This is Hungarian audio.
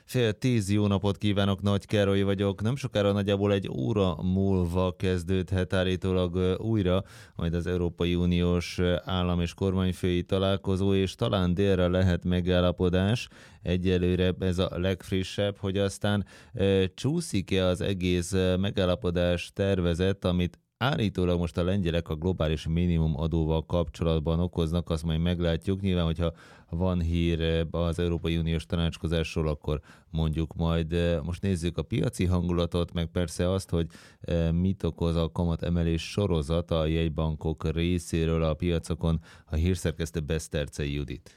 9:30 jó napot kívánok, Nagy Károly vagyok. Nem sokára, nagyjából egy óra múlva kezdődhet állítólag újra majd az Európai Uniós állam és kormányfői találkozó, és talán délre lehet megállapodás. Egyelőre ez a legfrissebb, hogy aztán csúszik-e az egész megállapodás tervezet, amit állítólag most a lengyelek a globális minimum adóval kapcsolatban okoznak, azt majd meglátjuk. Nyilván, hogyha van hír az Európai Uniós tanácskozásról, akkor mondjuk majd. Most nézzük a piaci hangulatot, meg persze azt, hogy mit okoz a kamatemelés sorozata a jegybankok részéről a piacokon. A hírszerkesztő Besztercei Judit.